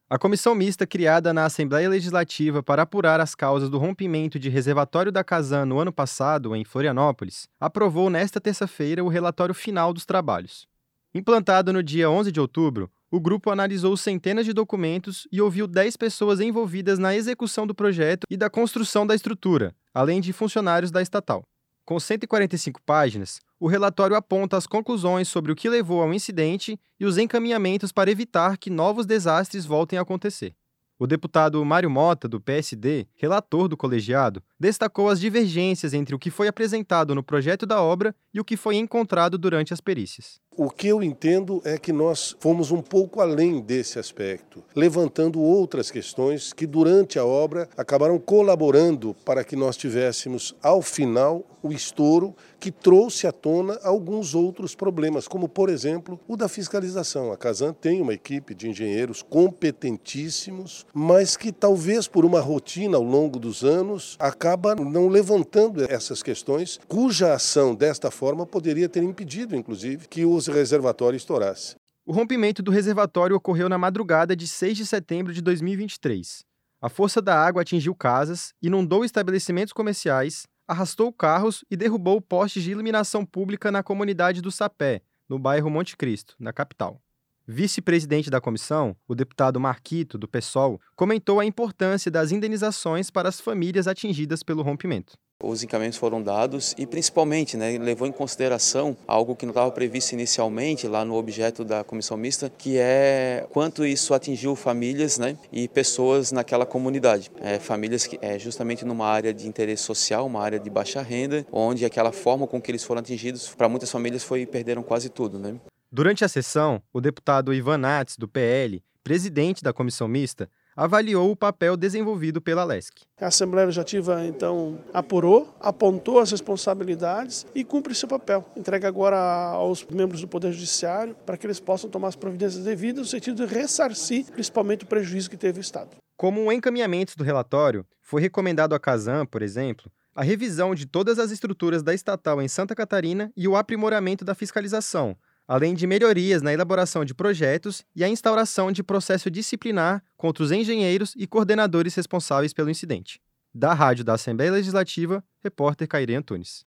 A comissão mista criada na Assembleia Legislativa para apurar as causas do rompimento de reservatório da Casan no ano passado, em Florianópolis, aprovou nesta terça-feira o relatório final dos trabalhos. Implantado no dia 11 de outubro, o grupo analisou centenas de documentos e ouviu 10 pessoas envolvidas na execução do projeto e da construção da estrutura, além de funcionários da estatal. Com 145 páginas, o relatório aponta as conclusões sobre o que levou ao incidente e os encaminhamentos para evitar que novos desastres voltem a acontecer. O deputado Mário Mota, do PSD, relator do colegiado, destacou as divergências entre o que foi apresentado no projeto da obra e o que foi encontrado durante as perícias. O que eu entendo é que nós fomos um pouco além desse aspecto, levantando outras questões que durante a obra acabaram colaborando para que nós tivéssemos, ao final, o estouro que trouxe à tona alguns outros problemas, como, por exemplo, o da fiscalização. A Casan tem uma equipe de engenheiros competentíssimos, mas que talvez por uma rotina ao longo dos anos acaba não levantando essas questões, cuja ação desta forma poderia ter impedido, inclusive, que o reservatório estourasse. O rompimento do reservatório ocorreu na madrugada de 6 de setembro de 2023. A força da água atingiu casas, inundou estabelecimentos comerciais, arrastou carros e derrubou postes de iluminação pública na comunidade do Sapé, no bairro Monte Cristo, na capital. Vice-presidente da comissão, o deputado Marquito, do PSOL, comentou a importância das indenizações para as famílias atingidas pelo rompimento. Os encaminhamentos foram dados e, principalmente, levou em consideração algo que não estava previsto inicialmente lá no objeto da comissão mista, que é quanto isso atingiu famílias e pessoas naquela comunidade. Famílias que justamente numa área de interesse social, uma área de baixa renda, onde aquela forma com que eles foram atingidos, para muitas famílias perderam quase tudo. Durante a sessão, o deputado Ivan Nats, do PL, presidente da comissão mista, avaliou o papel desenvolvido pela LESC. A Assembleia Legislativa, então, apurou, apontou as responsabilidades e cumpre seu papel. Entrega agora aos membros do Poder Judiciário para que eles possam tomar as providências devidas no sentido de ressarcir, principalmente, o prejuízo que teve o Estado. Como encaminhamentos do relatório, foi recomendado à Casan, por exemplo, a revisão de todas as estruturas da estatal em Santa Catarina e o aprimoramento da fiscalização, além de melhorias na elaboração de projetos e a instauração de processo disciplinar contra os engenheiros e coordenadores responsáveis pelo incidente. Da Rádio da Assembleia Legislativa, repórter Caire Antunes.